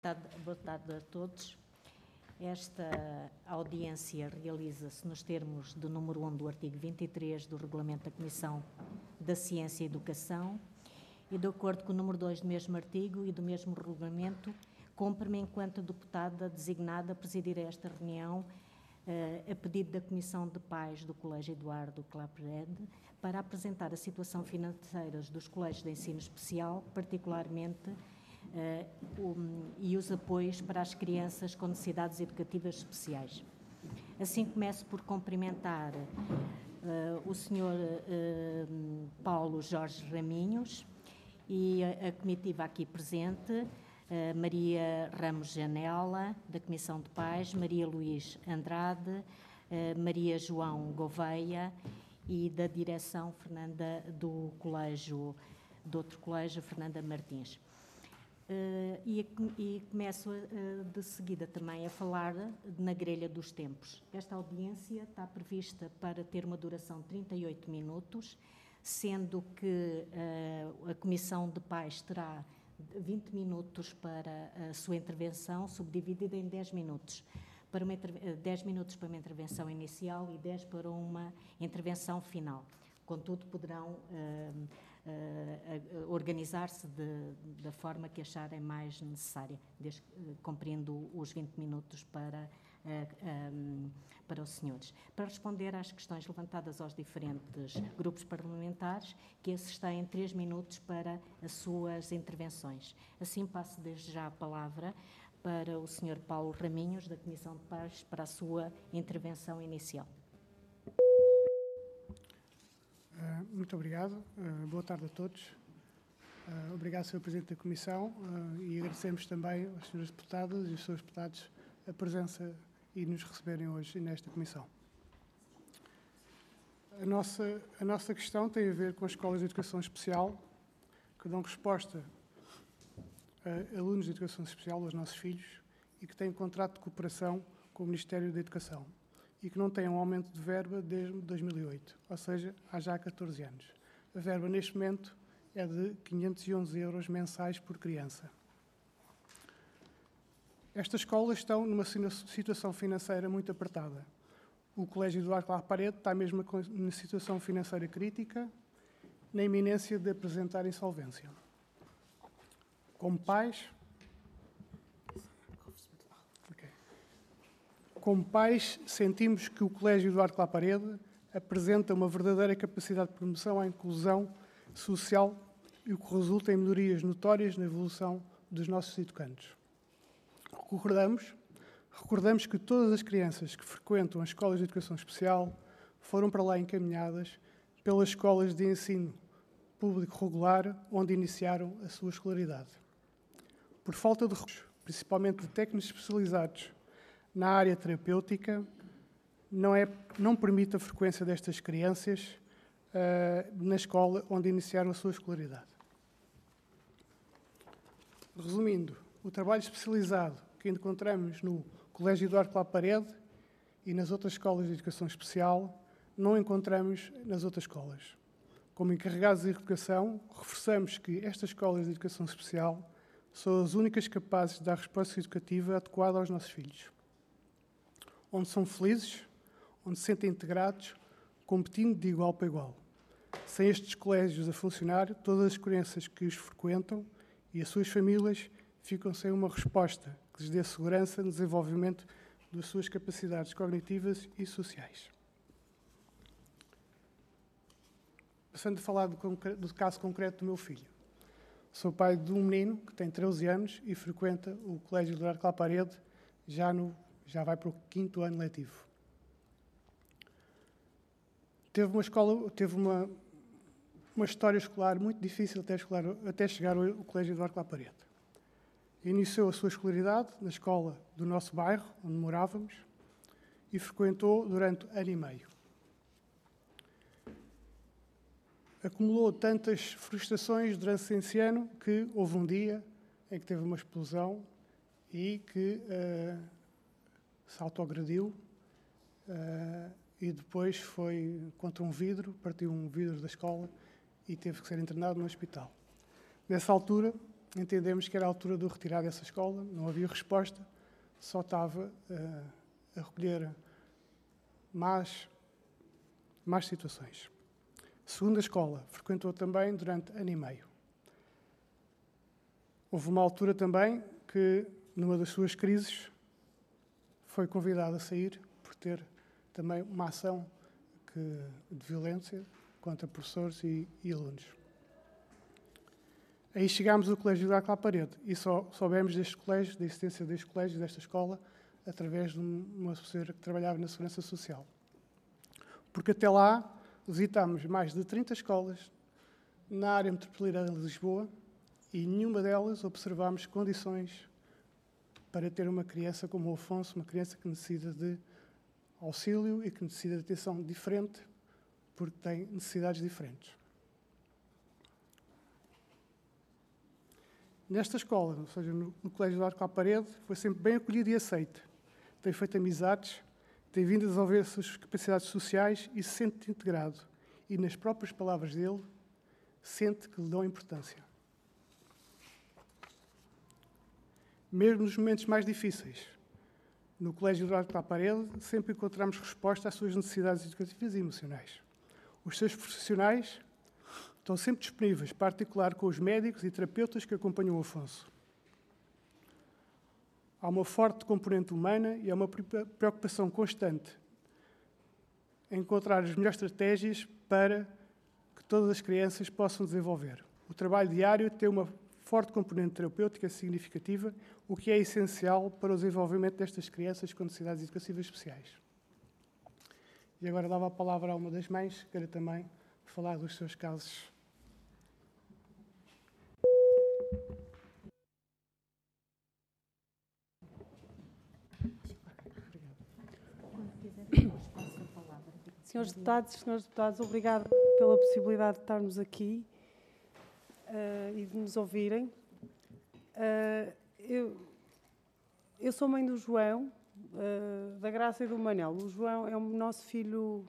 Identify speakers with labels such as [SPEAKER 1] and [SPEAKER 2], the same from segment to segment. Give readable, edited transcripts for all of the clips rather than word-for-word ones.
[SPEAKER 1] Boa tarde a todos. Esta audiência realiza-se nos termos do número 1 do artigo 23 do Regulamento da Comissão da Ciência e Educação e, de acordo com o número 2 do mesmo artigo e do mesmo regulamento, cumpre-me enquanto deputada designada a presidir esta reunião a pedido da Comissão de Pais do Colégio Eduardo Claparede para apresentar a situação financeira dos colégios de ensino especial, particularmente e os apoios para as crianças com necessidades educativas especiais. Assim, começo por cumprimentar o Sr. Paulo Jorge Raminhos e a comitiva aqui presente, Maria Ramos Janela, da Comissão de Pais, Maria Luís Andrade, Maria João Gouveia e da direção Fernanda do outro colégio, Fernanda Martins. E começo de seguida também a falar na grelha dos tempos. Esta audiência está prevista para ter uma duração de 38 minutos, sendo que a Comissão de Pais terá 20 minutos para a sua intervenção, subdividida em 10 minutos. 10 minutos para uma intervenção inicial e 10 para uma intervenção final. Contudo, poderão organizar-se da forma que acharem mais necessária, cumprindo os 20 minutos para os senhores. Para responder às questões levantadas aos diferentes grupos parlamentares, que esses têm 3 minutos para as suas intervenções. Assim, passo desde já a palavra para o Sr. Paulo Raminhos, da Comissão de Pais, para a sua intervenção inicial.
[SPEAKER 2] Muito obrigado. Boa tarde a todos. Obrigado, Sr. Presidente da Comissão, e agradecemos também aos Srs. Deputados e aos Srs. Deputados a presença e nos receberem hoje nesta Comissão. A nossa questão tem a ver com as escolas de educação especial, que dão resposta a alunos de educação especial, aos nossos filhos, e que têm contrato de cooperação com o Ministério da Educação e que não têm um aumento de verba desde 2008, ou seja, há já 14 anos. A verba, neste momento, é de 511 euros mensais por criança. Estas escolas estão numa situação financeira muito apertada. O Colégio Eduardo Claparede está mesmo numa situação financeira crítica, na iminência de apresentar insolvência. Como pais, sentimos que o Colégio Eduardo Claparede apresenta uma verdadeira capacidade de promoção à inclusão social e o que resulta em melhorias notórias na evolução dos nossos educandos. Recordamos que todas as crianças que frequentam as escolas de educação especial foram para lá encaminhadas pelas escolas de ensino público regular, onde iniciaram a sua escolaridade. Por falta de recursos, principalmente de técnicos especializados na área terapêutica, não permite a frequência destas crianças na escola onde iniciaram a sua escolaridade. Resumindo, o trabalho especializado que encontramos no Colégio Eduardo Claparede e nas outras escolas de educação especial, não encontramos nas outras escolas. Como encarregados de educação, reforçamos que estas escolas de educação especial são as únicas capazes de dar resposta educativa adequada aos nossos filhos, onde são felizes, onde se sentem integrados, competindo de igual para igual. Sem estes colégios a funcionar, todas as crianças que os frequentam e as suas famílias ficam sem uma resposta que lhes dê segurança no desenvolvimento das suas capacidades cognitivas e sociais. Passando a falar do caso concreto do meu filho. Sou pai de um menino que tem 13 anos e frequenta o Colégio Eduardo Claparede, já vai para o 5º ano letivo. Teve uma história escolar muito difícil até chegar ao Colégio Eduardo Claparede. Iniciou a sua escolaridade na escola do nosso bairro, onde morávamos, e frequentou durante 1 ano e meio. Acumulou tantas frustrações durante esse ano que houve um dia em que teve uma explosão e que se autoagrediu e depois foi contra um vidro, partiu um vidro da escola e teve que ser internado no hospital. Nessa altura, entendemos que era a altura de o retirar dessa escola, não havia resposta, só estava a recolher más situações. Segunda escola, frequentou também durante ano e meio. Houve uma altura também que, numa das suas crises, foi convidado a sair por ter também uma ação de violência contra professores e alunos. Aí chegámos ao Colégio de Arco à Parede e só soubemos deste colégio, da existência deste colégio, desta escola, através de uma professora que trabalhava na Segurança Social. Porque até lá visitámos mais de 30 escolas na área metropolitana de Lisboa e nenhuma delas observámos condições para ter uma criança como o Afonso, uma criança que necessita de auxílio e que necessita de atenção diferente, porque tem necessidades diferentes. Nesta escola, ou seja, no Colégio de Arco à Parede, foi sempre bem acolhido e aceito. Tem feito amizades, tem vindo a desenvolver as suas capacidades sociais e se sente integrado. E, nas próprias palavras dele, sente que lhe dão importância. Mesmo nos momentos mais difíceis, no Colégio de Arco à Parede, sempre encontramos resposta às suas necessidades educativas e emocionais. Os seus profissionais estão sempre disponíveis para articular com os médicos e terapeutas que acompanham o Afonso. Há uma forte componente humana e há uma preocupação constante em encontrar as melhores estratégias para que todas as crianças possam desenvolver. O trabalho diário tem uma forte componente terapêutica significativa, o que é essencial para o desenvolvimento destas crianças com necessidades educativas especiais. E agora dava a palavra a uma das mães, que queira também falar dos seus casos.
[SPEAKER 3] Senhores deputados, obrigada pela possibilidade de estarmos aqui e de nos ouvirem. Eu sou mãe do João, da Graça e do Manel. O João é o nosso filho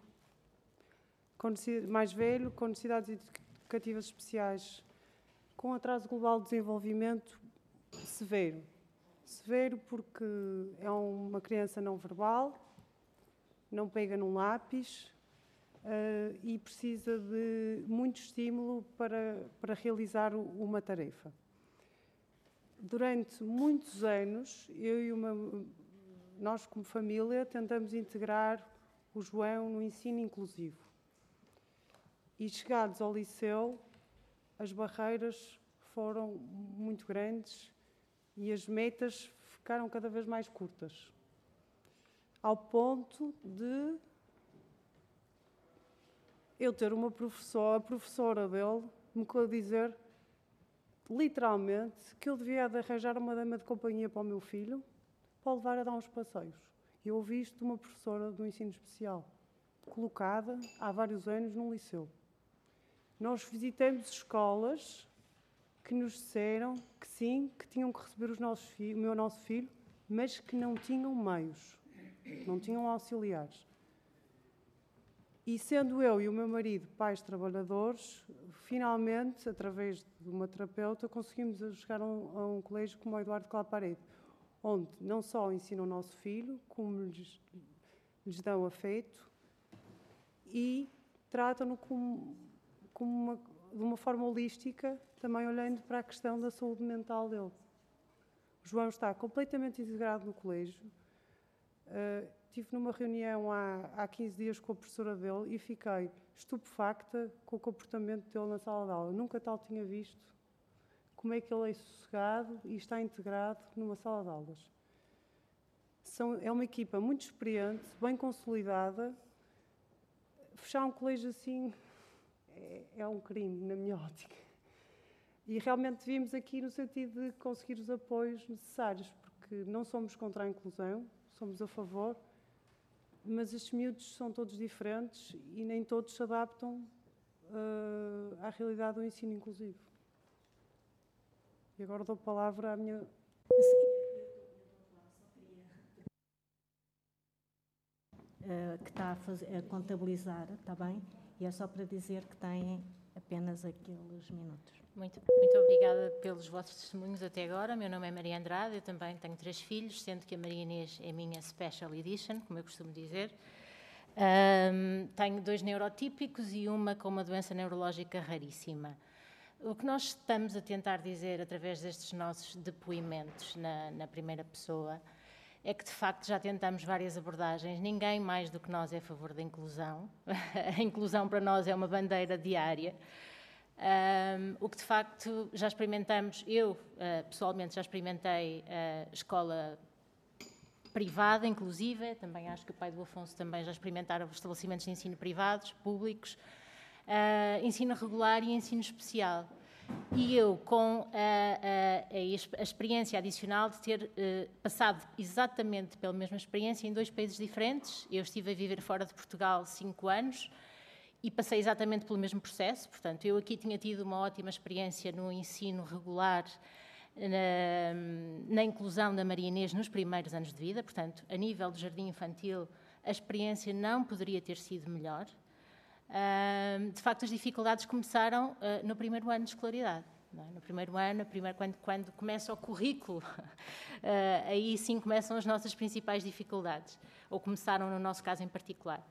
[SPEAKER 3] mais velho, com necessidades educativas especiais, com atraso global de desenvolvimento severo. Severo porque é uma criança não verbal, não pega num lápis e precisa de muito estímulo para realizar uma tarefa. Durante muitos anos, nós como família tentamos integrar o João no ensino inclusivo. E chegados ao liceu, as barreiras foram muito grandes e as metas ficaram cada vez mais curtas. Ao ponto de eu ter uma professora, a professora dele, me dizer, literalmente, que eu devia de arranjar uma dama de companhia para o meu filho, para o levar a dar uns passeios. Eu ouvi isto de uma professora do ensino especial, colocada há vários anos num liceu. Nós visitamos escolas que nos disseram que sim, que tinham que receber o nosso filho, mas que não tinham meios. Não tinham auxiliares. E sendo eu e o meu marido pais trabalhadores, finalmente, através de uma terapeuta, conseguimos chegar a um colégio como o Eduardo Claparede, onde não só ensinam o nosso filho, como lhes dão afeto e tratam-no de uma forma holística, também olhando para a questão da saúde mental dele. O João está completamente integrado no colégio. Estive numa reunião há 15 dias com a professora dele e fiquei estupefacta com o comportamento dele na sala de aula. Nunca tal tinha visto como é que ele é sossegado e está integrado numa sala de aulas. É uma equipa muito experiente, bem consolidada. Fechar um colégio assim é um crime, na minha ótica. E realmente devíamos aqui no sentido de conseguir os apoios necessários, porque não somos contra a inclusão, somos a favor, mas estes miúdos são todos diferentes e nem todos se adaptam à realidade do ensino inclusivo. E agora dou a palavra à minha...
[SPEAKER 1] Que está a contabilizar, está bem? E é só para dizer que têm apenas aqueles minutos.
[SPEAKER 4] Muito obrigada pelos vossos testemunhos até agora. Meu nome é Maria Andrade, eu também tenho 3 filhos, sendo que a Maria Inês é a minha Special Edition, como eu costumo dizer. Tenho 2 neurotípicos e uma com uma doença neurológica raríssima. O que nós estamos a tentar dizer através destes nossos depoimentos na primeira pessoa é que, de facto, já tentamos várias abordagens. Ninguém mais do que nós é a favor da inclusão. A inclusão para nós é uma bandeira diária. O que, de facto, já experimentamos, eu, pessoalmente, já experimentei escola privada, inclusive, também acho que o pai do Afonso também já experimentaram estabelecimentos de ensino privados, públicos, ensino regular e ensino especial. E eu, com a experiência adicional de ter passado exatamente pela mesma experiência em 2 países diferentes, eu estive a viver fora de Portugal 5 anos e passei exatamente pelo mesmo processo. Portanto, eu aqui tinha tido uma ótima experiência no ensino regular, na inclusão da Maria Inês nos primeiros anos de vida. Portanto, a nível do jardim infantil, a experiência não poderia ter sido melhor. De facto, as dificuldades começaram no primeiro ano de escolaridade. Não é? No primeiro ano, quando começa o currículo, aí sim começam as nossas principais dificuldades, ou começaram no nosso caso em particular.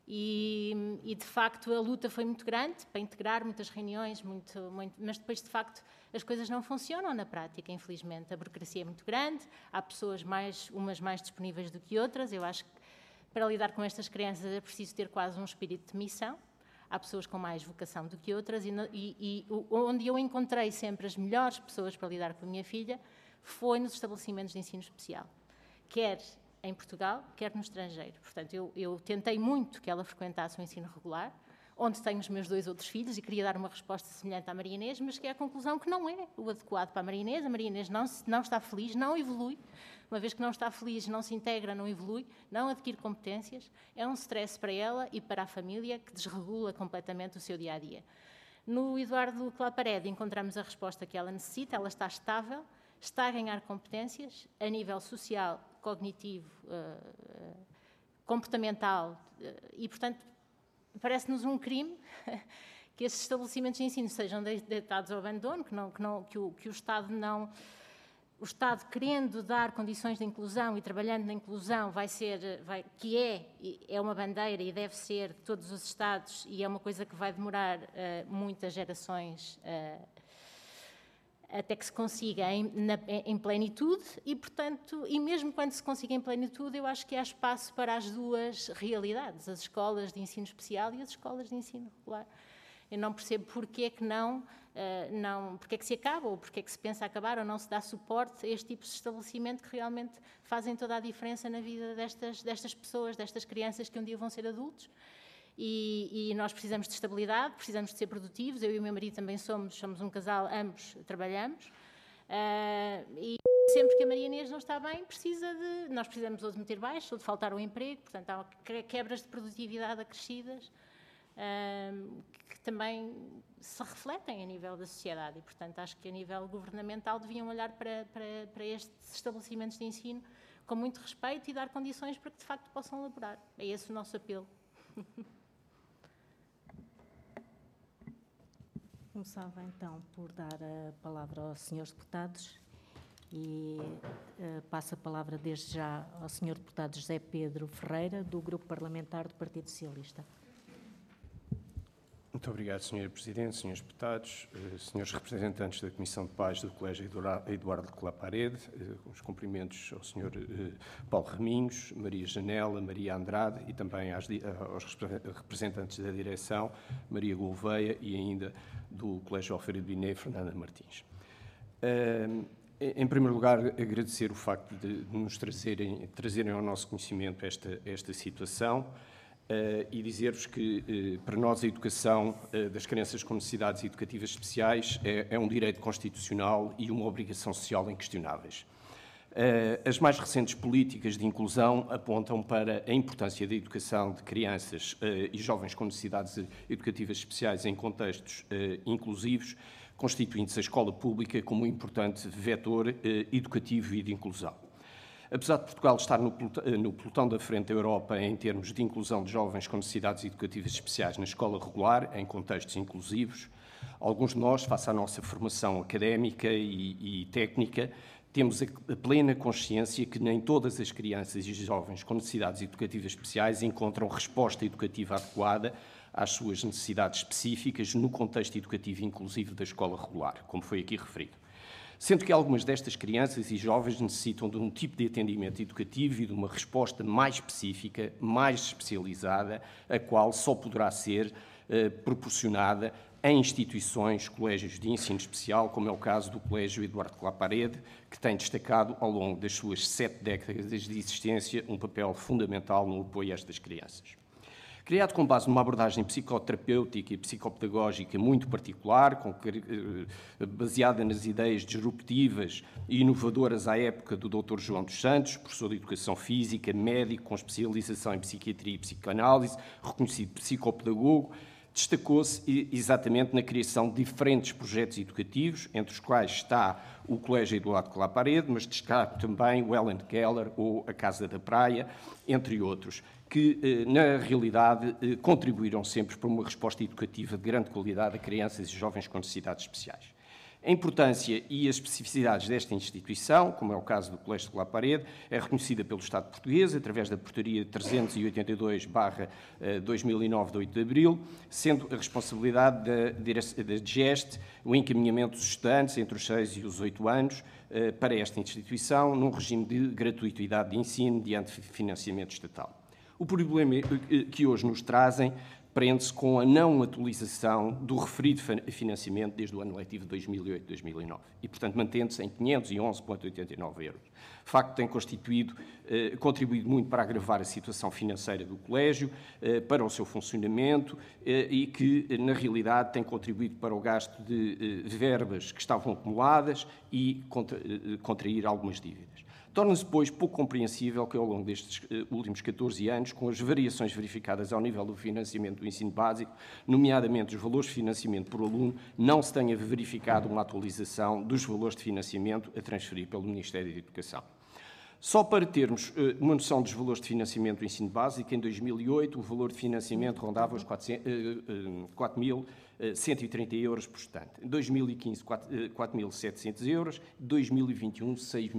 [SPEAKER 4] E de facto, a luta foi muito grande para integrar muitas reuniões, mas depois, de facto, as coisas não funcionam na prática, infelizmente. A burocracia é muito grande, há pessoas umas mais disponíveis do que outras. Eu acho que para lidar com estas crianças é preciso ter quase um espírito de missão. Há pessoas com mais vocação do que outras e onde eu encontrei sempre as melhores pessoas para lidar com a minha filha foi nos estabelecimentos de ensino especial, quer em Portugal, quer no estrangeiro. Portanto, eu tentei muito que ela frequentasse o ensino regular, onde tenho os meus 2 outros filhos, e queria dar uma resposta semelhante à Maria Inês, mas que é a conclusão que não é o adequado para a Maria Inês. A Maria Inês não está feliz, não evolui. Uma vez que não está feliz, não se integra, não evolui, não adquire competências, é um stress para ela e para a família que desregula completamente o seu dia-a-dia. No Eduardo Claparede encontramos a resposta que ela necessita, ela está estável, está a ganhar competências a nível social, cognitivo, comportamental e, portanto, parece-nos um crime que esses estabelecimentos de ensino sejam deitados ao abandono, que o Estado não... O Estado, querendo dar condições de inclusão e trabalhando na inclusão, que é uma bandeira e deve ser de todos os Estados, e é uma coisa que vai demorar muitas gerações até que se consiga em plenitude e, portanto, e mesmo quando se consiga em plenitude, eu acho que há espaço para as 2 realidades, as escolas de ensino especial e as escolas de ensino regular. Eu não percebo porque é que porque é que se acaba, ou porque é que se pensa acabar, ou não se dá suporte a este tipo de estabelecimento que realmente fazem toda a diferença na vida destas pessoas, destas crianças que um dia vão ser adultos. E nós precisamos de estabilidade, precisamos de ser produtivos. Eu e o meu marido também somos um casal, ambos trabalhamos. E sempre que a Maria Inês não está bem, nós precisamos ou de meter baixo ou de faltar ao emprego. Portanto, há quebras de produtividade acrescidas que também se refletem a nível da sociedade. E, portanto, acho que a nível governamental deviam olhar para estes estabelecimentos de ensino com muito respeito e dar condições para que, de facto, possam laborar. É esse o nosso apelo.
[SPEAKER 1] Começava então por dar a palavra aos senhores deputados e passo a palavra desde já ao senhor deputado José Pedro Ferreira, do Grupo Parlamentar do Partido Socialista.
[SPEAKER 5] Muito obrigado, Sr. Presidente, Srs. Deputados, Srs. Representantes da Comissão de Paz do Colégio Eduardo Claparede, os cumprimentos ao Sr. Paulo Raminhos, Maria Janela, Maria Andrade e também aos representantes da direção, Maria Gouveia e ainda do Colégio Alfredo Binet, Fernanda Martins. Em primeiro lugar, agradecer o facto de nos trazerem ao nosso conhecimento esta situação. E dizer-vos que, para nós, a educação das crianças com necessidades educativas especiais é um direito constitucional e uma obrigação social inquestionáveis. As mais recentes políticas de inclusão apontam para a importância da educação de crianças e jovens com necessidades educativas especiais em contextos inclusivos, constituindo-se a escola pública como um importante vetor educativo e de inclusão. Apesar de Portugal estar no pelotão da frente da Europa em termos de inclusão de jovens com necessidades educativas especiais na escola regular, em contextos inclusivos, Alguns de nós, face à nossa formação académica e técnica, temos a plena consciência que nem todas as crianças e jovens com necessidades educativas especiais encontram resposta educativa adequada às suas necessidades específicas no contexto educativo inclusivo da escola regular, como foi aqui referido. Sendo que algumas destas crianças e jovens necessitam de um tipo de atendimento educativo e de uma resposta mais específica, mais especializada, a qual só poderá ser proporcionada em instituições, colégios de ensino especial, como é o caso do Colégio Eduardo Claparede, que tem destacado, ao longo das suas 7 décadas de existência, um papel fundamental no apoio a estas crianças. Criado com base numa abordagem psicoterapêutica e psicopedagógica muito particular, baseada nas ideias disruptivas e inovadoras à época do Dr. João dos Santos, professor de Educação Física, médico com especialização em Psiquiatria e Psicanálise, reconhecido psicopedagogo, destacou-se exatamente na criação de diferentes projetos educativos, entre os quais está o Colégio Eduardo Claparede, mas destaco também o Ellen Keller ou a Casa da Praia, entre outros, que, na realidade, contribuíram sempre para uma resposta educativa de grande qualidade a crianças e jovens com necessidades especiais. A importância e as especificidades desta instituição, como é o caso do Colégio de Claparede, é reconhecida pelo Estado português, através da Portaria 382/2009, de 8 de abril, sendo a responsabilidade da DGEST o encaminhamento dos estudantes entre os 6 e os 8 anos para esta instituição, num regime de gratuitidade de ensino diante de financiamento estatal. O problema que hoje nos trazem prende-se com a não atualização do referido financiamento desde o ano letivo de 2008-2009 e, portanto, mantendo-se em 511,89 euros. O facto tem contribuído muito para agravar a situação financeira do colégio, para o seu funcionamento e que, na realidade, tem contribuído para o gasto de verbas que estavam acumuladas e contrair algumas dívidas. Torna-se, pois, pouco compreensível que, ao longo destes últimos 14 anos, com as variações verificadas ao nível do financiamento do ensino básico, nomeadamente os valores de financiamento por aluno, não se tenha verificado uma atualização dos valores de financiamento a transferir pelo Ministério da Educação. Só para termos uma noção dos valores de financiamento do ensino básico, em 2008 o valor de financiamento rondava os 4.130 euros por estudante. Em 2015, 4.700 euros. Em 2021,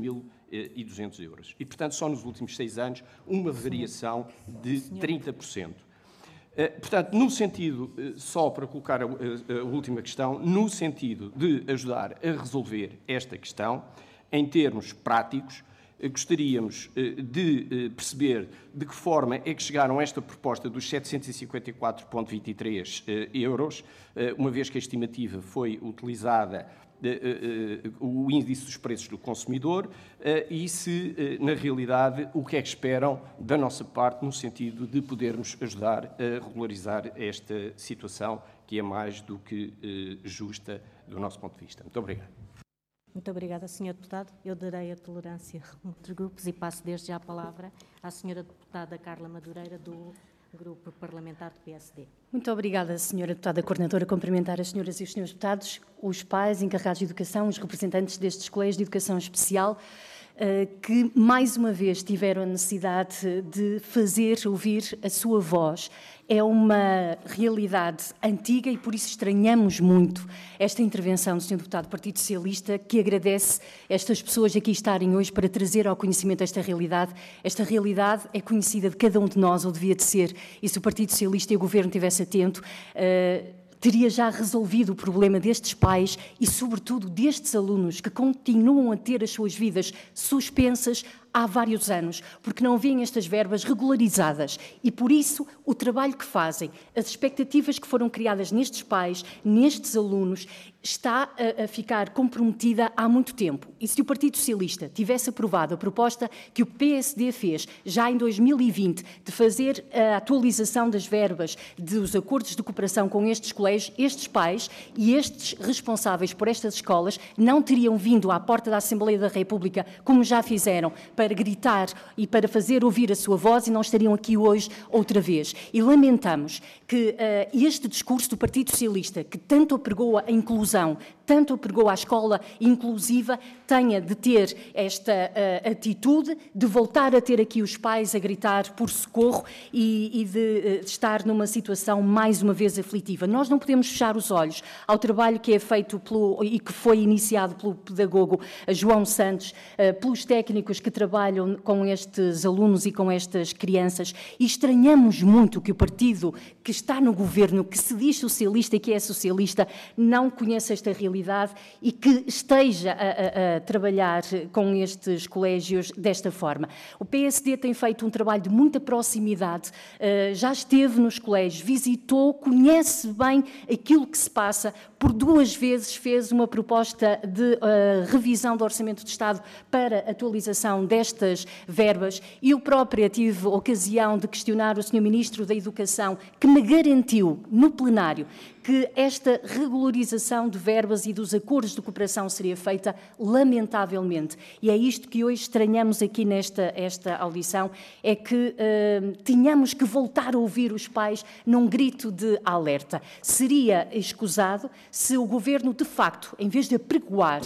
[SPEAKER 5] 6.200 euros. E, portanto, só nos últimos 6 anos, uma variação de 30%. Portanto, no sentido, só para colocar a última questão, no sentido de ajudar a resolver esta questão, em termos práticos, gostaríamos de perceber de que forma é que chegaram a esta proposta dos 754,23 euros, uma vez que a estimativa foi utilizada o índice dos preços do consumidor e se, na realidade, o que é que esperam da nossa parte no sentido de podermos ajudar a regularizar esta situação que é mais do que justa do nosso ponto de vista. Muito obrigado.
[SPEAKER 1] Muito obrigada, Sr. Deputado. Eu darei a tolerância a outros grupos e passo desde já a palavra à Sra. Deputada Carla Madureira, do Grupo Parlamentar do PSD.
[SPEAKER 6] Muito obrigada, Sra. Deputada Coordenadora. Cumprimentar as senhoras e os senhores deputados, os pais, encarregados de educação, os representantes destes colégios de educação especial, que mais uma vez tiveram a necessidade de fazer ouvir a sua voz. É uma realidade antiga e por isso estranhamos muito esta intervenção do Sr. Deputado do Partido Socialista, que agradece estas pessoas aqui estarem hoje para trazer ao conhecimento esta realidade. Esta realidade é conhecida de cada um de nós, ou devia de ser, e se o Partido Socialista e o Governo estivessem atentos, teria já resolvido o problema destes pais e, sobretudo, destes alunos que continuam a ter as suas vidas suspensas há vários anos, porque não vêem estas verbas regularizadas. E, por isso, o trabalho que fazem, as expectativas que foram criadas nestes pais, nestes alunos, está a ficar comprometida há muito tempo. E se o Partido Socialista tivesse aprovado a proposta que o PSD fez já em 2020 de fazer a atualização das verbas dos acordos de cooperação com estes colégios, estes pais e estes responsáveis por estas escolas não teriam vindo à porta da Assembleia da República, como já fizeram, para gritar e para fazer ouvir a sua voz, e não estariam aqui hoje outra vez. E lamentamos que este discurso do Partido Socialista, que tanto apregou a inclusão, tanto apregou à escola inclusiva, tenha de ter esta atitude, de voltar a ter aqui os pais a gritar por socorro e de estar numa situação mais uma vez aflitiva. Nós não podemos fechar os olhos ao trabalho que é feito e que foi iniciado pelo pedagogo João Santos, pelos técnicos que trabalham com estes alunos e com estas crianças, e estranhamos muito que o partido que está no governo, que se diz socialista e que é socialista, não conheça esta realidade e que esteja a trabalhar com estes colégios desta forma. O PSD tem feito um trabalho de muita proximidade, já esteve nos colégios, visitou, conhece bem aquilo que se passa, por 2 vezes fez uma proposta de revisão do Orçamento de Estado para atualização destas verbas, e eu própria tive ocasião de questionar o Sr. Ministro da Educação, que me garantiu no plenário que esta regularização de verbas e dos acordos de cooperação seria feita lamentavelmente. E é isto que hoje estranhamos aqui esta audição, é que tínhamos que voltar a ouvir os pais num grito de alerta. Seria escusado se o Governo, de facto, em vez de apregoar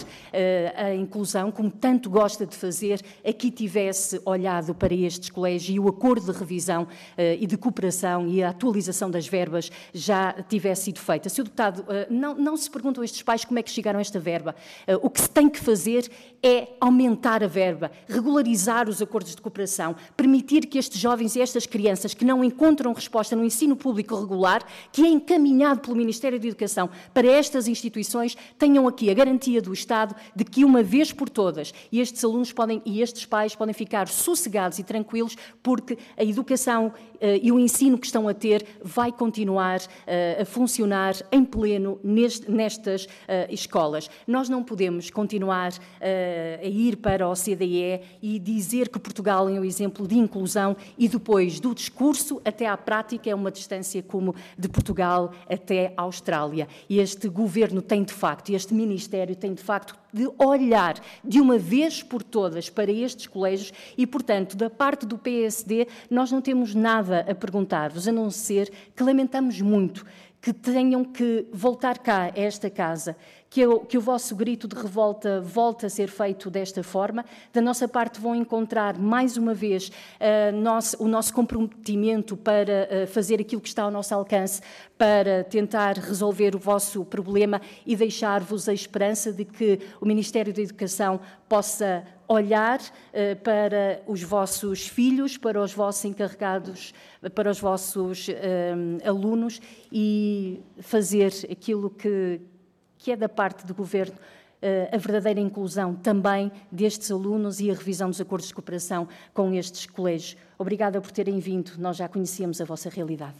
[SPEAKER 6] a inclusão, como tanto gosta de fazer, aqui tivesse olhado para estes colégios e o acordo de revisão e de cooperação e a atualização das verbas já tivesse sido feita. Sr. Deputado, não se perguntam estes pais como é que chegaram a esta verba. O que se tem que fazer é aumentar a verba, regularizar os acordos de cooperação, permitir que estes jovens e estas crianças que não encontram resposta no ensino público regular, que é encaminhado pelo Ministério da Educação para estas instituições, tenham aqui a garantia do Estado de que, uma vez por todas, estes alunos e estes pais podem ficar sossegados e tranquilos, porque a educação e o ensino que estão a ter vai continuar a funcionar em pleno nestas escolas. Nós não podemos continuar a ir para a OCDE e dizer que Portugal é um exemplo de inclusão e depois do discurso até à prática é uma distância como de Portugal até a Austrália. E este governo tem de facto, este Ministério tem de facto de olhar de uma vez por todas para estes colégios e, portanto, da parte do PSD, nós não temos nada a perguntar-vos, a não ser que lamentamos muito que tenham que voltar cá a esta casa, que o vosso grito de revolta volte a ser feito desta forma. Da nossa parte vão encontrar, mais uma vez, o nosso comprometimento para fazer aquilo que está ao nosso alcance, para tentar resolver o vosso problema e deixar-vos a esperança de que o Ministério da Educação possa olhar para os vossos filhos, para os vossos encarregados, para os vossos alunos e fazer aquilo que é da parte do Governo, a verdadeira inclusão também destes alunos e a revisão dos acordos de cooperação com estes colégios. Obrigada por terem vindo, nós já conhecíamos a vossa realidade.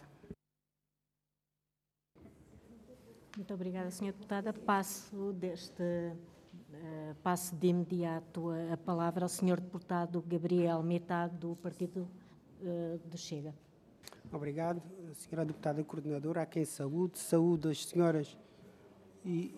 [SPEAKER 1] Muito obrigada, Sra. Deputada. Passo de imediato a palavra ao Sr. Deputado Gabriel Metade, do Partido do Chega.
[SPEAKER 7] Obrigado, Sra. Deputada Coordenadora, a quem saúde as senhoras e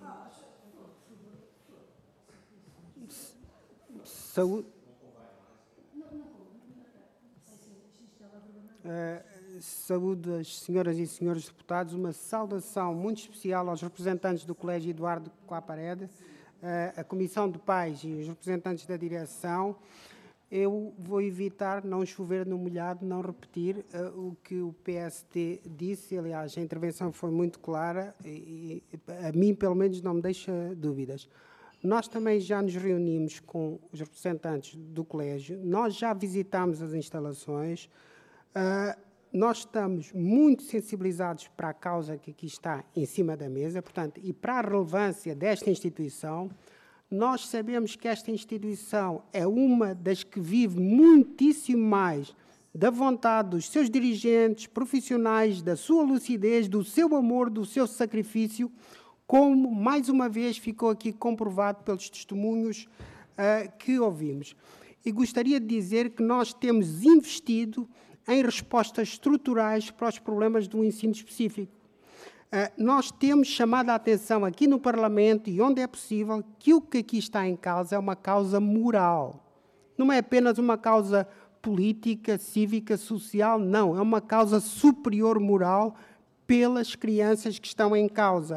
[SPEAKER 7] saúde as senhoras e senhores deputados, uma saudação muito especial aos representantes do Colégio Eduardo Claparede, a Comissão de Pais e os representantes da direção. Eu vou evitar não chover no molhado, não repetir o que o PSD disse. Aliás, a intervenção foi muito clara e a mim, pelo menos, não me deixa dúvidas. Nós também já nos reunimos com os representantes do colégio, nós já visitámos as instalações, nós estamos muito sensibilizados para a causa que aqui está em cima da mesa, portanto, e para a relevância desta instituição. Nós sabemos que esta instituição é uma das que vive muitíssimo mais da vontade dos seus dirigentes, profissionais, da sua lucidez, do seu amor, do seu sacrifício, como, mais uma vez, ficou aqui comprovado pelos testemunhos que ouvimos. E gostaria de dizer que nós temos investido em respostas estruturais para os problemas do ensino específico. Nós temos chamado a atenção aqui no Parlamento e onde é possível que o que aqui está em causa é uma causa moral. Não é apenas uma causa política, cívica, social, não. É uma causa superior moral pelas crianças que estão em causa.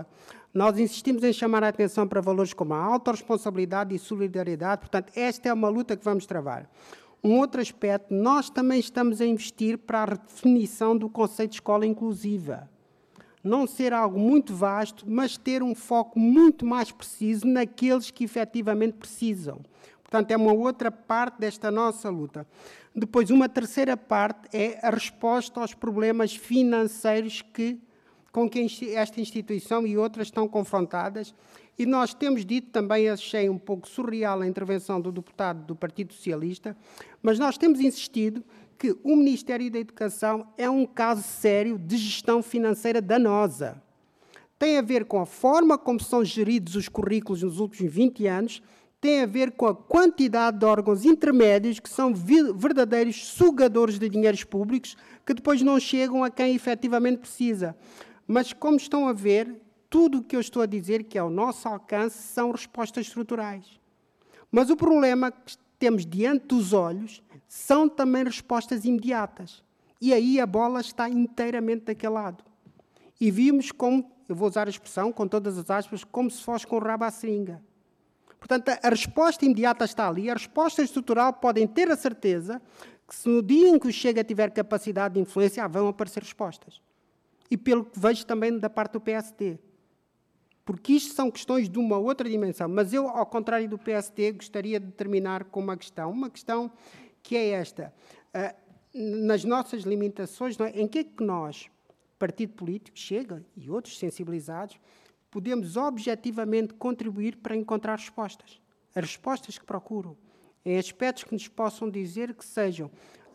[SPEAKER 7] Nós insistimos em chamar a atenção para valores como a autorresponsabilidade e solidariedade. Portanto, esta é uma luta que vamos travar. Um outro aspecto, nós também estamos a investir para a redefinição do conceito de escola inclusiva. Não ser algo muito vasto, mas ter um foco muito mais preciso naqueles que efetivamente precisam. Portanto, é uma outra parte desta nossa luta. Depois, uma terceira parte é a resposta aos problemas financeiros com que esta instituição e outras estão confrontadas. E nós temos dito, também achei um pouco surreal a intervenção do deputado do Partido Socialista, mas nós temos insistido que o Ministério da Educação é um caso sério de gestão financeira danosa. Tem a ver com a forma como são geridos os currículos nos últimos 20 anos, tem a ver com a quantidade de órgãos intermédios que são verdadeiros sugadores de dinheiros públicos que depois não chegam a quem efetivamente precisa. Mas, como estão a ver, tudo o que eu estou a dizer que é ao nosso alcance são respostas estruturais. Mas o problema que temos diante dos olhos são também respostas imediatas. E aí a bola está inteiramente daquele lado. E vimos como, eu vou usar a expressão, com todas as aspas, como se fosse com o rabo à seringa. Portanto, a resposta imediata está ali. A resposta estrutural podem ter a certeza que se no dia em que o Chega tiver capacidade de influência, vão aparecer respostas. E pelo que vejo também da parte do PSD. Porque isto são questões de uma outra dimensão. Mas eu, ao contrário do PSD, gostaria de terminar com uma questão que é esta. Nas nossas limitações, em que é que nós, partido político, Chega e outros sensibilizados, podemos objetivamente contribuir para encontrar respostas? As respostas que procuro, em aspectos que nos possam dizer que sejam,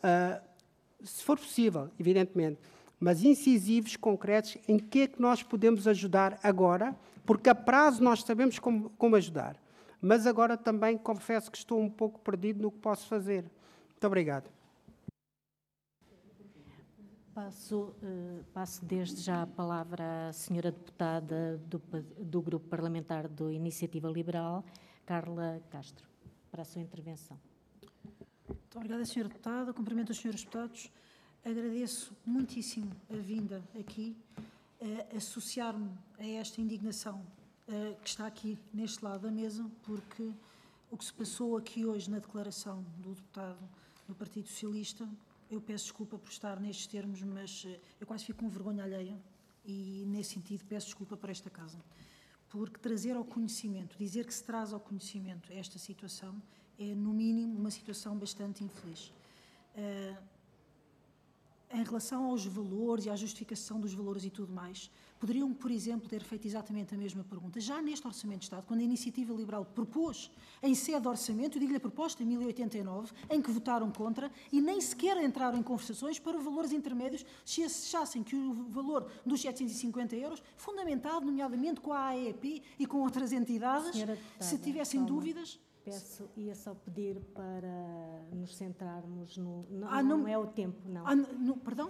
[SPEAKER 7] se for possível, evidentemente, mas incisivos, concretos, em que é que nós podemos ajudar agora, porque a prazo nós sabemos como ajudar. Mas agora também confesso que estou um pouco perdido no que posso fazer. Muito obrigado.
[SPEAKER 1] Passo desde já a palavra à senhora deputada do Grupo Parlamentar do Iniciativa Liberal, Carla Castro, para a sua intervenção.
[SPEAKER 8] Muito obrigada, senhora deputada. Cumprimento os senhores deputados. Agradeço muitíssimo a vinda aqui, associar-me a esta indignação que está aqui neste lado da mesa, porque o que se passou aqui hoje na declaração do deputado do Partido Socialista, eu peço desculpa por estar nestes termos, mas eu quase fico com vergonha alheia e, nesse sentido, peço desculpa por esta casa. Porque trazer ao conhecimento, dizer que se traz ao conhecimento esta situação é, no mínimo, uma situação bastante infeliz. Em relação aos valores e à justificação dos valores e tudo mais, poderiam, por exemplo, ter feito exatamente a mesma pergunta. Já neste Orçamento de Estado, quando a Iniciativa Liberal propôs, em sede de orçamento, eu digo-lhe a proposta em 1089, em que votaram contra e nem sequer entraram em conversações para valores intermédios, se achassem que o valor dos 750 euros, fundamentado, nomeadamente com a AEP e com outras entidades, se tivessem dúvidas...
[SPEAKER 1] Ia só pedir para nos centrarmos no... Não é o tempo, não.
[SPEAKER 8] Perdão?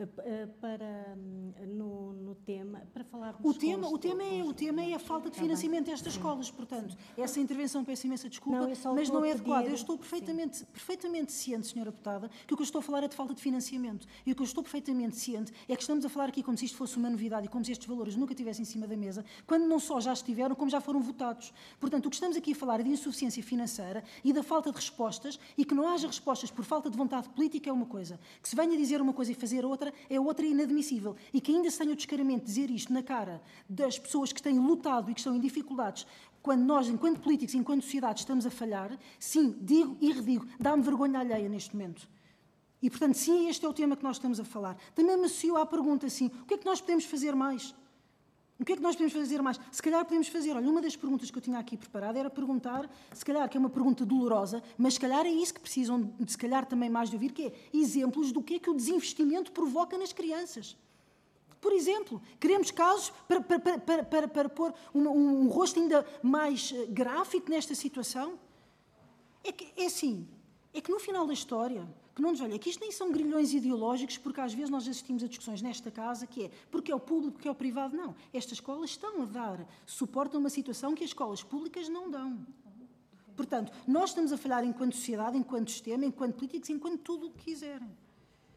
[SPEAKER 1] No tema, para falarmos...
[SPEAKER 8] O tema é a falta de financiamento destas escolas, portanto, essa intervenção, peço imensa desculpa, mas não é adequada. Eu estou perfeitamente ciente, senhora deputada, que o que eu estou a falar é de falta de financiamento. E o que eu estou perfeitamente ciente é que estamos a falar aqui como se isto fosse uma novidade e como se estes valores nunca estivessem em cima da mesa, quando não só já estiveram, como já foram votados. Portanto, o que estamos aqui a falar é de insuficiência financeira e da falta de respostas, e que não haja respostas por falta de vontade política é uma coisa. Que se venha dizer uma coisa e fazer outra é outra inadmissível. E que ainda se tenha o descaramento de dizer isto na cara das pessoas que têm lutado e que estão em dificuldades, quando nós, enquanto políticos, enquanto sociedade, estamos a falhar, sim, digo e redigo, dá-me vergonha alheia neste momento. E, portanto, sim, este é o tema que nós estamos a falar. Também me associo à pergunta, assim, o que é que nós podemos fazer mais? O que é que nós podemos fazer mais? Se calhar podemos fazer, olha, uma das perguntas que eu tinha aqui preparada era perguntar, se calhar que é uma pergunta dolorosa, mas se calhar é isso que precisam, se calhar também mais de ouvir, que é exemplos do que é que o desinvestimento provoca nas crianças. Por exemplo, queremos casos para pôr um rosto ainda mais gráfico nesta situação. É que no final da história, que não nos olha, que isto nem são grilhões ideológicos, porque às vezes nós assistimos a discussões nesta casa que é porque é o público, porque é o privado. Não. Estas escolas estão a dar suporte a uma situação que as escolas públicas não dão. Portanto, nós estamos a falhar enquanto sociedade, enquanto sistema, enquanto políticos, enquanto tudo o que quiserem.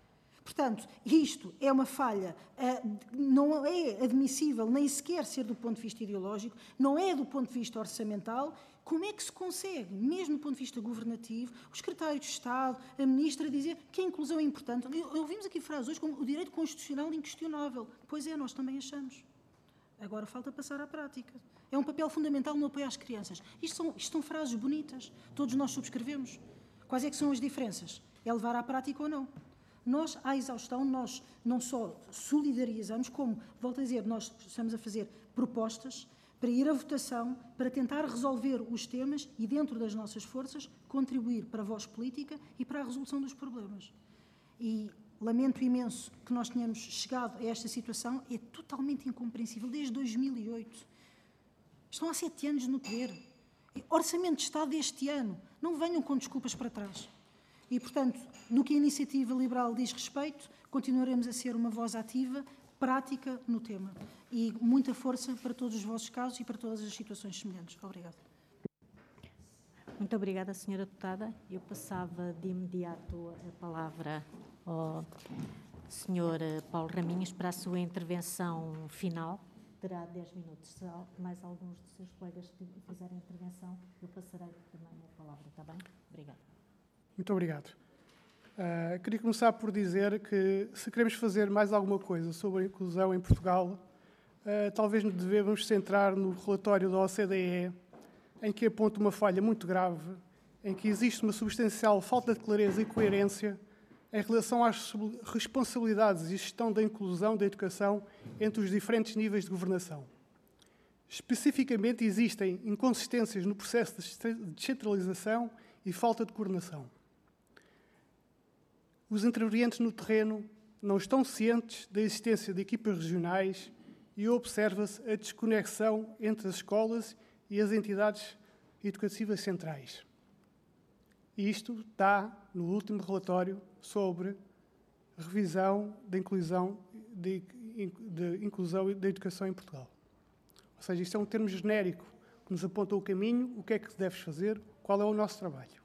[SPEAKER 8] Portanto, isto é uma falha, não é admissível nem sequer ser do ponto de vista ideológico, não é do ponto de vista orçamental. Como é que se consegue, mesmo do ponto de vista governativo, o secretário de Estado, a ministra, dizer que a inclusão é importante? Ouvimos aqui frases hoje como o direito constitucional inquestionável. Pois é, nós também achamos. Agora falta passar à prática. É um papel fundamental no apoio às crianças. Isto são frases bonitas, todos nós subscrevemos. Quais é que são as diferenças? É levar à prática ou não? Nós, à exaustão, nós não só solidarizamos, como, volto a dizer, nós estamos a fazer propostas para ir à votação, para tentar resolver os temas e, dentro das nossas forças, contribuir para a voz política e para a resolução dos problemas. E lamento imenso que nós tenhamos chegado a esta situação, é totalmente incompreensível, desde 2008. Estão há 7 anos no poder. Orçamento de Estado deste ano. Não venham com desculpas para trás. E, portanto, no que a Iniciativa Liberal diz respeito, continuaremos a ser uma voz ativa, prática no tema. E muita força para todos os vossos casos e para todas as situações semelhantes. Obrigada.
[SPEAKER 1] Muito obrigada, Sra. Deputada. Eu passava de imediato a palavra ao Sr. Paulo Raminhos para a sua intervenção final. Terá 10 minutos. Se mais alguns dos seus colegas fizerem intervenção, eu passarei também a palavra. Está bem? Obrigada.
[SPEAKER 2] Muito obrigado. Queria começar por dizer que, se queremos fazer mais alguma coisa sobre a inclusão em Portugal, talvez nos devemos centrar no relatório da OCDE, em que aponta uma falha muito grave, em que existe uma substancial falta de clareza e coerência em relação às responsabilidades e gestão da inclusão da educação entre os diferentes níveis de governação. Especificamente, existem inconsistências no processo de descentralização e falta de coordenação. Os intervenientes no terreno não estão cientes da existência de equipas regionais e observa-se a desconexão entre as escolas e as entidades educativas centrais. Isto está no último relatório sobre revisão da inclusão da educação em Portugal. Ou seja, isto é um termo genérico que nos aponta o caminho, o que é que deves fazer, qual é o nosso trabalho.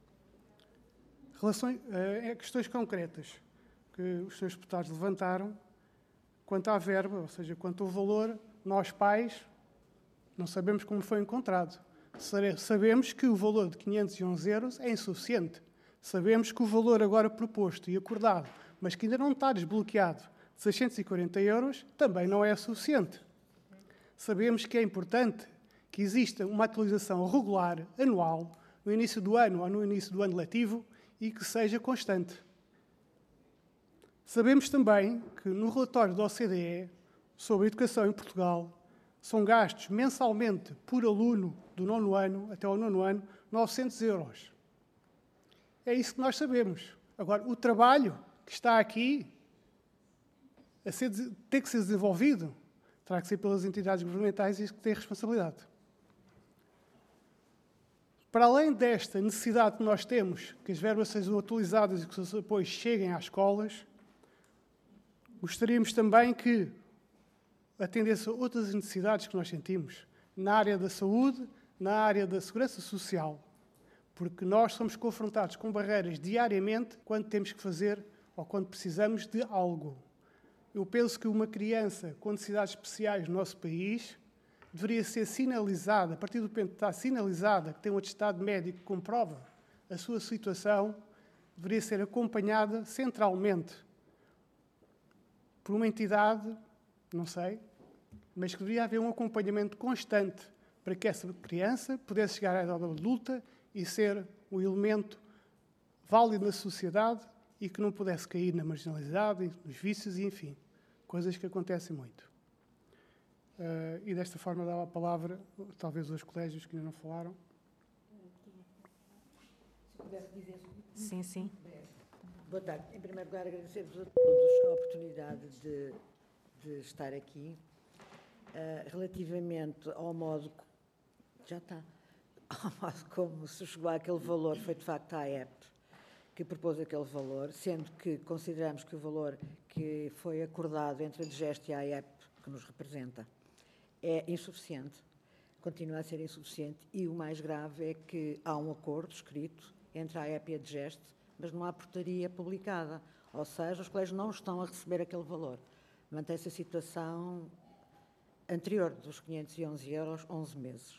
[SPEAKER 2] Questões concretas que os senhores deputados levantaram, quanto à verba, ou seja, quanto ao valor, nós pais não sabemos como foi encontrado. Sabemos que o valor de 511 euros é insuficiente. Sabemos que o valor agora proposto e acordado, mas que ainda não está desbloqueado, de 640 euros, também não é suficiente. Sabemos que é importante que exista uma atualização regular, anual, no início do ano ou no início do ano letivo, e que seja constante. Sabemos também que no relatório da OCDE sobre a educação em Portugal são gastos mensalmente por aluno do 9º ano até ao 9º ano 900 euros. É isso que nós sabemos. Agora, o trabalho que está aqui tem que ser desenvolvido, terá que ser pelas entidades governamentais e que têm responsabilidade. Para além desta necessidade que nós temos, que as verbas sejam atualizadas e que os apoios cheguem às escolas, gostaríamos também que atendesse a outras necessidades que nós sentimos, na área da saúde, na área da segurança social, porque nós somos confrontados com barreiras diariamente quando temos que fazer ou quando precisamos de algo. Eu penso que uma criança com necessidades especiais no nosso país deveria ser sinalizada, a partir do momento que está sinalizada, que tem um atestado médico que comprova a sua situação, deveria ser acompanhada centralmente por uma entidade, não sei, mas que deveria haver um acompanhamento constante para que essa criança pudesse chegar à idade adulta e ser um elemento válido na sociedade e que não pudesse cair na marginalidade, nos vícios e, enfim, coisas que acontecem muito. E desta forma dava a palavra, talvez, aos colégios que ainda não falaram.
[SPEAKER 9] Se pudesse dizer...
[SPEAKER 1] Sim, sim.
[SPEAKER 9] Boa tarde. Em primeiro lugar, agradecer-vos a todos a oportunidade de estar aqui. Relativamente ao modo... Já está. Ao modo como se chegou àquele valor, foi de facto a AEP que propôs aquele valor, sendo que consideramos que o valor que foi acordado entre a DGEST e a AEP, que nos representa, é insuficiente, continua a ser insuficiente, e o mais grave é que há um acordo escrito entre a AEP e a DGEST, mas não há portaria publicada. Ou seja, os colégios não estão a receber aquele valor. Mantém-se a situação anterior dos 511 euros, 11 meses.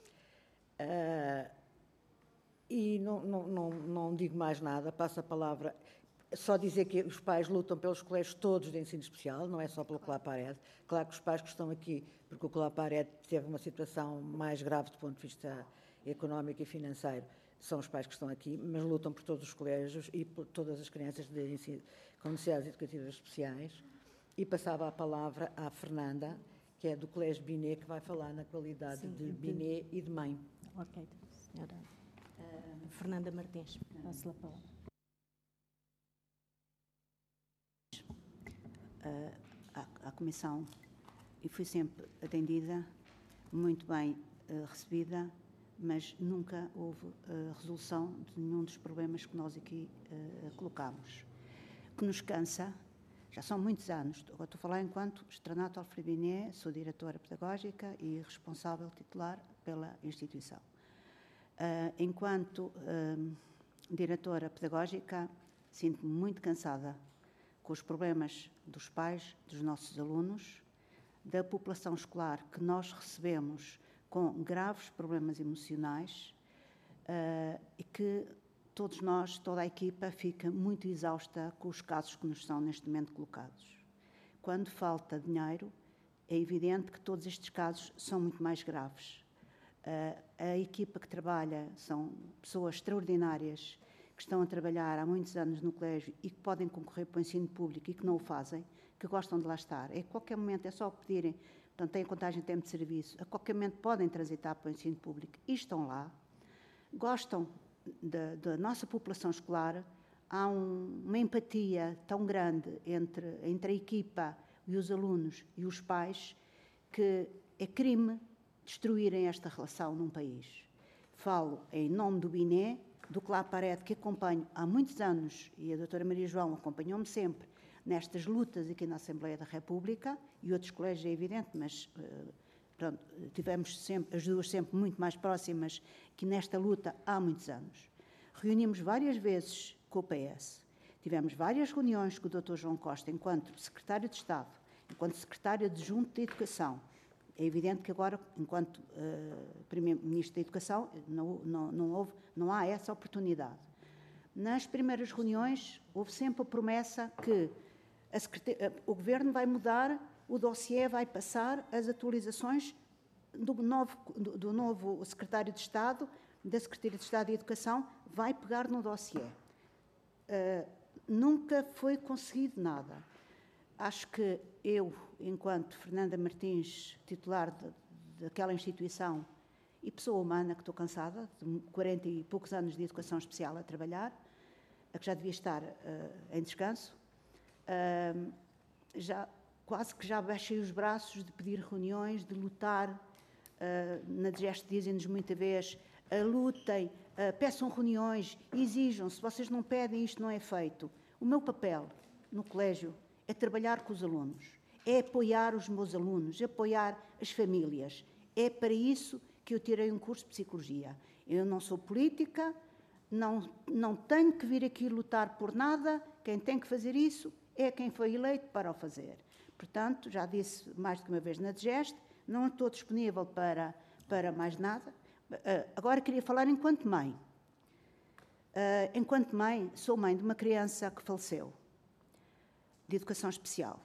[SPEAKER 9] E não digo mais nada, passo a palavra. Só dizer que os pais lutam pelos colégios todos de ensino especial, não é só pelo Claparede. Claro que os pais que estão aqui, porque o Claparede teve uma situação mais grave do ponto de vista económico e financeiro, são os pais que estão aqui, mas lutam por todos os colégios e por todas as crianças de ensino, com necessidades educativas especiais. E passava a palavra à Fernanda, que é do Colégio Binet, que vai falar na qualidade de Binet e de mãe.
[SPEAKER 1] Ok, senhora. Fernanda Martins, passo a palavra.
[SPEAKER 10] À Comissão, e fui sempre atendida, muito bem recebida, mas nunca houve resolução de nenhum dos problemas que nós aqui colocámos. O que nos cansa, já são muitos anos, agora estou a falar enquanto Externato Alfredo Binet, sou diretora pedagógica e responsável titular pela instituição. Enquanto diretora pedagógica, sinto-me muito cansada com os problemas dos pais, dos nossos alunos, da população escolar que nós recebemos com graves problemas emocionais e que todos nós, toda a equipa, fica muito exausta com os casos que nos são neste momento colocados. Quando falta dinheiro, é evidente que todos estes casos são muito mais graves. A equipa que trabalha são pessoas extraordinárias que estão a trabalhar há muitos anos no colégio e que podem concorrer para o ensino público e que não o fazem, que gostam de lá estar. A qualquer momento é só pedirem, portanto, têm contagem de tempo de serviço, a qualquer momento podem transitar para o ensino público e estão lá, gostam da nossa população escolar, há uma empatia tão grande entre a equipa e os alunos e os pais que é crime destruírem esta relação num país. Falo em nome do Binet, do Claparede, que acompanho há muitos anos, e a doutora Maria João acompanhou-me sempre nestas lutas aqui na Assembleia da República, e outros colégios é evidente, mas pronto, tivemos sempre, as duas sempre muito mais próximas que nesta luta há muitos anos. Reunimos várias vezes com o PS, tivemos várias reuniões com o Dr. João Costa, enquanto Secretário de Estado, enquanto Secretário Adjunto de Educação. É evidente que agora, enquanto Primeiro-Ministro da Educação, não há essa oportunidade. Nas primeiras reuniões, houve sempre a promessa que o Governo vai mudar, o dossiê vai passar, as atualizações do novo Secretário de Estado, da Secretaria de Estado de Educação, vai pegar no dossiê. Nunca foi conseguido nada. Acho que eu, enquanto Fernanda Martins, titular daquela instituição e pessoa humana, que estou cansada, de 40 e poucos anos de educação especial a trabalhar, a que já devia estar em descanso, quase que já baixei os braços de pedir reuniões, de lutar. Na DGEST dizem-nos muita vez, lutem, peçam reuniões, exijam, se vocês não pedem, isto não é feito. O meu papel no colégio é trabalhar com os alunos, é apoiar os meus alunos, apoiar as famílias. É para isso que eu tirei um curso de Psicologia. Eu não sou política, não tenho que vir aqui lutar por nada, quem tem que fazer isso é quem foi eleito para o fazer. Portanto, já disse mais do que uma vez na DGEST, não estou disponível para mais nada. Agora queria falar enquanto mãe. Enquanto mãe, sou mãe de uma criança que faleceu, de educação especial.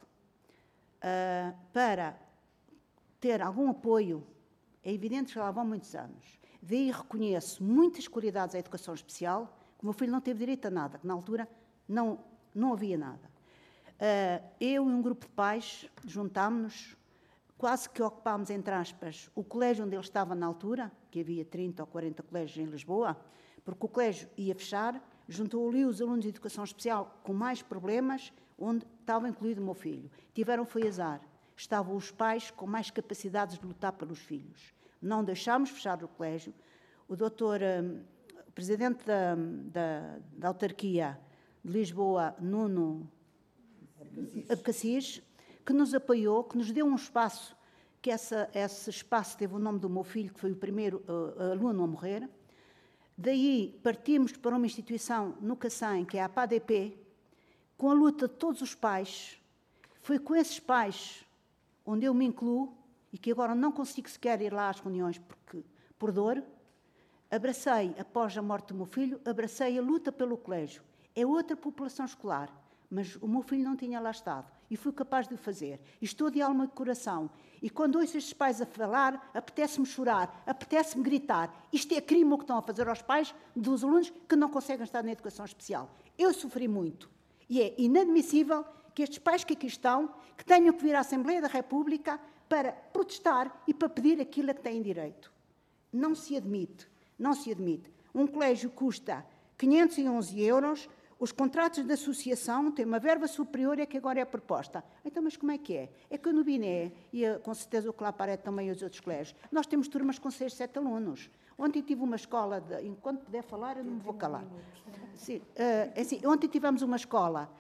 [SPEAKER 10] Para ter algum apoio, é evidente que já lá vão muitos anos. Daí reconheço muitas qualidades à educação especial, que o meu filho não teve direito a nada, que na altura não havia nada. Eu e um grupo de pais juntámos-nos, quase que ocupámos, entre aspas, o colégio onde ele estava na altura, que havia 30 ou 40 colégios em Lisboa, porque o colégio ia fechar, juntou ali os alunos de educação especial com mais problemas, onde estava incluído o meu filho. Foi azar. Estavam os pais com mais capacidades de lutar pelos filhos. Não deixámos fechar o colégio. O doutor, o presidente da autarquia de Lisboa, Nuno Abcacis, que nos apoiou, que nos deu um espaço, que esse espaço teve o nome do meu filho, que foi o primeiro aluno a morrer, Daí partimos para uma instituição no Cacém, que é a PADP, com a luta de todos os pais. Foi com esses pais onde eu me incluo e que agora não consigo sequer ir lá às reuniões por dor. Abracei, após a morte do meu filho, abracei a luta pelo colégio. É outra população escolar, mas o meu filho não tinha lá estado e fui capaz de o fazer. E estou de alma e de coração. E quando ouço estes pais a falar, apetece-me chorar, apetece-me gritar. Isto é crime o que estão a fazer aos pais dos alunos que não conseguem estar na educação especial. Eu sofri muito. E é inadmissível que estes pais que aqui estão, que tenham que vir à Assembleia da República para protestar e para pedir aquilo a que têm direito. Não se admite. Não se admite. Um colégio custa 511 euros, os contratos de associação têm uma verba superior é que agora é proposta. Então, mas como é que é? É que no Biné, e com certeza o Claparete também e os outros colégios, nós temos turmas com 6, 7 alunos. Ontem tive uma escola, enquanto puder falar, eu não me vou calar. Sim, assim, ontem tivemos uma escola,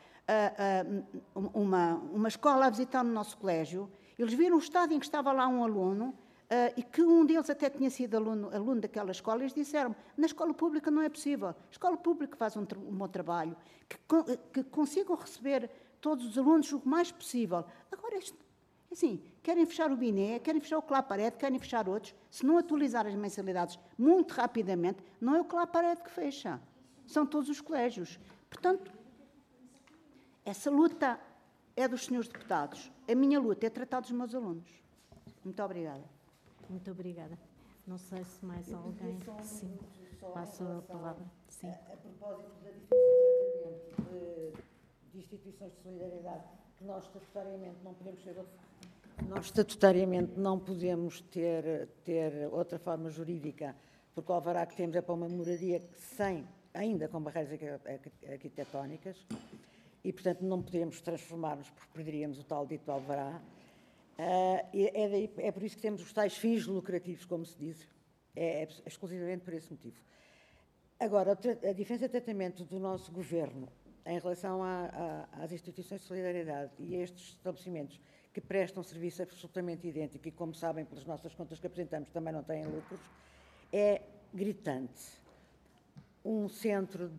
[SPEAKER 10] uma escola a visitar no nosso colégio. Eles viram o estado em que estava lá um aluno, e que um deles até tinha sido aluno daquela escola, e eles disseram, na escola pública não é possível. A escola pública faz um bom trabalho, que consigam receber todos os alunos o mais possível. Agora, assim, querem fechar o Biné, querem fechar o Claparete, querem fechar outros. Se não atualizar as mensalidades muito rapidamente, não é o Claparete que fecha, são todos os colégios. Portanto, essa luta é dos senhores deputados. A minha luta é tratar dos meus alunos. Muito obrigada.
[SPEAKER 1] Muito obrigada. Não sei se mais alguém... Sim, passo a palavra. Sim.
[SPEAKER 9] A propósito da diferença de tratamento de instituições de solidariedade, que nós estatutariamente não podemos ser... Nós estatutariamente não podemos ter outra forma jurídica, porque o alvará que temos é para uma moradia ainda com barreiras arquitetónicas, e, portanto, não podemos transformar-nos, porque perderíamos o tal dito alvará. É por isso que temos os tais fins lucrativos, como se diz, é exclusivamente por esse motivo. Agora, a diferença de tratamento do nosso governo em relação às instituições de solidariedade e a estes estabelecimentos que prestam serviço absolutamente idêntico e, como sabem, pelas nossas contas que apresentamos, também não têm lucros, é gritante. Um centro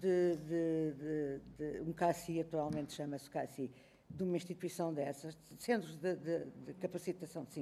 [SPEAKER 9] um CACI, atualmente chama-se CACI, de uma instituição dessas, centros de capacitação, sim,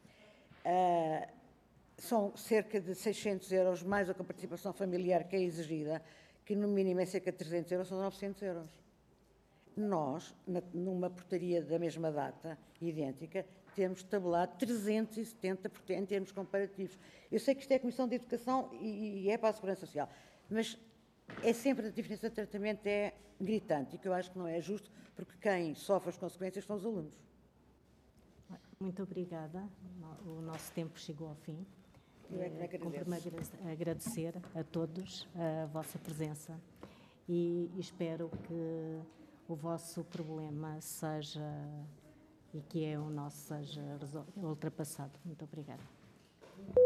[SPEAKER 9] são cerca de 600 euros, mais a participação familiar que é exigida, que no mínimo é cerca de 300 euros, são 900 euros. Nós, numa portaria da mesma data, idêntica, temos tabulado 370, porque em termos comparativos. Eu sei que isto é a Comissão de Educação e é para a Segurança Social, mas é sempre a diferença de tratamento é gritante, e que eu acho que não é justo, porque quem sofre as consequências são os alunos.
[SPEAKER 1] Muito obrigada. O nosso tempo chegou ao fim.
[SPEAKER 9] Cumpre-me
[SPEAKER 1] agradecer a todos a vossa presença e espero que o vosso problema seja, e que é o nosso, seja ultrapassado. Muito obrigada.